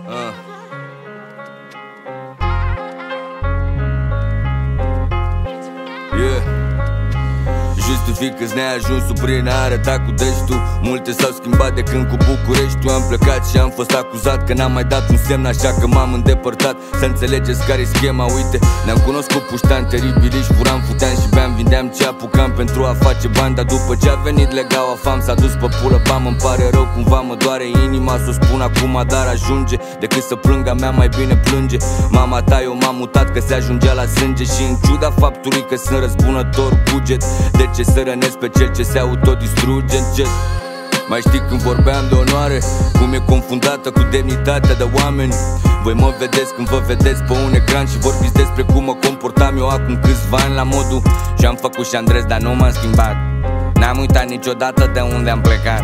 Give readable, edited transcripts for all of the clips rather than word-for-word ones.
Justifică-ți neajunsul prin a arăta cu deștul. Multe s-au schimbat de când cu București. Eu am plecat și am fost acuzat că n-am mai dat un semn, așa că m-am îndepărtat. Să înțelegeți care-i schema, uite, ne-am cunoscut puștani teribili și furam, futeam și beam, vindeam ce apucam pentru a face bani. Dar după ce a venit legaua fam, s-a dus pe pulă, bam, îmi pare rău, cumva mă doare inima să o spun acum, dar ajunge. Decât să plâng a mea, mai bine plânge. Mama ta eu m-am mutat că se ajungea la sânge. Și în ciuda faptului că sunt răzbunător buget, de ce să rănesc pe cel ce se autodistruge încet? Mai știi când vorbeam de onoare, cum e confundată cu demnitatea de oameni? Voi mă vedeți când vă vedeți pe un ecran și vorbiți despre cum mă comportam eu acum câțiva ani la modul și-am făcut și Andres, dar nu m-am schimbat. N-am uitat niciodată de unde am plecat.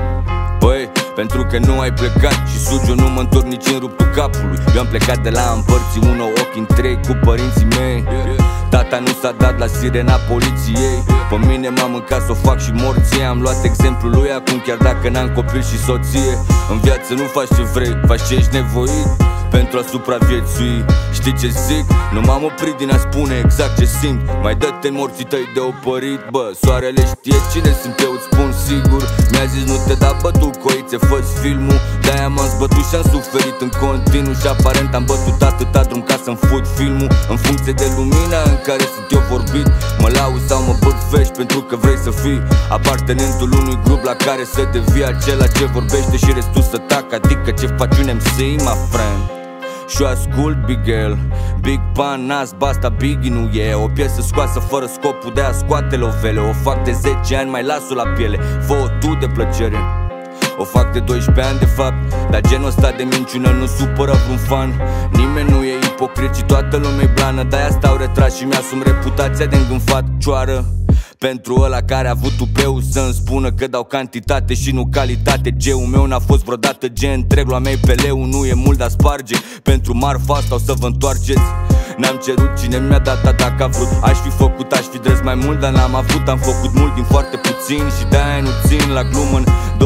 Băi, pentru că nu ai plecat și sugi, eu nu mă întorc nici în ruptul capului. Eu am plecat de la împărții 1, ochi în 3 cu părinții mei. Tata nu s-a dat la sirena poliției. Pe mine m-am mâncat să o fac și morție. Am luat exemplul lui acum chiar dacă n-am copil și soție. În viață nu faci ce vrei, faci ce ești nevoit pentru a supraviețui. Știi ce zic? Nu m-am oprit din a spune exact ce simt. Mai dă-te morții tăi de opărit. Bă, soarele știe cine sunt eu, îți spun sigur. Mi-a zis nu te da bătut, coițe, fă-ți filmul. De-aia m-am zbătut și am suferit în continuu. Și aparent am bătut atâta drum ca să-mi fut filmul. În funcție de lumina în care sunt eu vorbit, mă lauzi sau mă băg fești pentru că vrei să fii apartenentul unui grup la care să devii acela ce vorbește și restul să tac. Adică ce faci un MC, my friend. Și-o ascult Big L, Big Pan, Nas, Basta, Biggie nu e o piesă scoasă fără scopul de a scoate lovele. O fac de 10 ani, mai las-o la piele, fă-o tu de plăcere. O fac de 12 ani de fapt, dar genul ăsta de minciună nu supără vreun fan. Nimeni nu e ipocrit și toată lumea-i blană. De-aia stau retras și mi-asum reputația de îngânfat cioară. Pentru ăla care a avut tupeu să-mi spună că dau cantitate și nu calitate. G-ul meu n-a fost vreodată G întreg, lua mei pe leu, nu e mult, dar sparge. Pentru marfa asta o să vă întoarceți. N-am cerut, cine mi-a dat dacă a vrut. Aș fi făcut, aș fi drept mai mult, dar n-am avut. Am făcut mult din foarte puțin și de-aia nu țin la glumă. În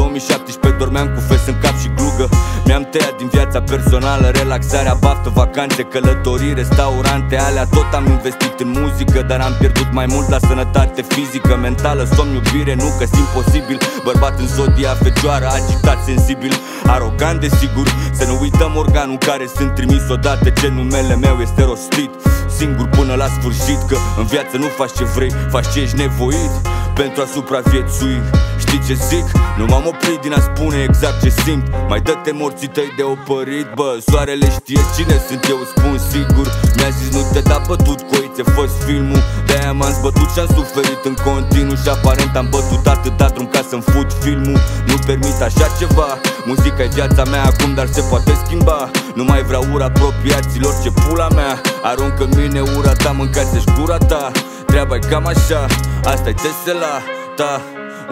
2017 dormeam cu fes în cap și glugă. Mi-am tăiat din viața personală, relaxarea, baftă, vacanțe, călătorii, restaurante, alea. Tot am investit în muzică, dar am pierdut mai mult la sănătate fizică, mentală, somn, iubire, nu că simt posibil. Bărbat în zodia, fecioară, agitat, sensibil, arogant desigur. Să nu uităm organul care sunt trimis odată ce numele meu este rostit. Singur până la sfârșit, că în viață nu faci ce vrei, faci ce ești nevoit pentru a supraviețui. Știi ce zic? Nu m-am oprit din a spune exact ce simt. Mai dă-te morții tăi de opărit. Bă, soarele știe cine sunt eu, spun sigur. Mi-a zis nu te da bătut, coițe, fă-ți filmul. De-aia m-am zbătut și am suferit în continuu. Și aparent am bătut atâta drum ca să-mi fut filmul. Nu permit așa ceva. Muzica-i viața mea acum, dar se poate schimba. Nu mai vreau ura apropiaților, ce pula mea. Aruncă în mine ura ta, mâncați-și gura ta. Treaba-i cam așa, asta-i tesela ta.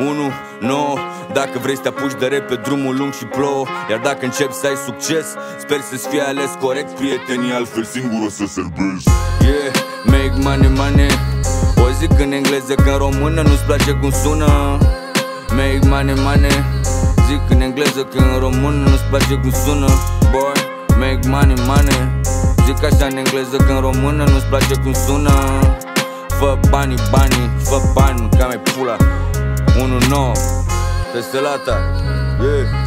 1-9, dacă vrei să te apuci de rap pe drumul lung și plouă. Iar dacă începi să ai succes, sper să-ți fie ales corect prietenii, altfel singur o să serbezi. Yeah, make money, money. O zic în engleză că în română nu-ți place cum sună. Make money, money. Zic în engleză că în română nu-ți place cum sună. Boy, make money, money. Zic așa în engleză că în română nu-ți place cum sună. Fă banii, banii, fă bani, ca mai pula. 1-9, testelata, yeah.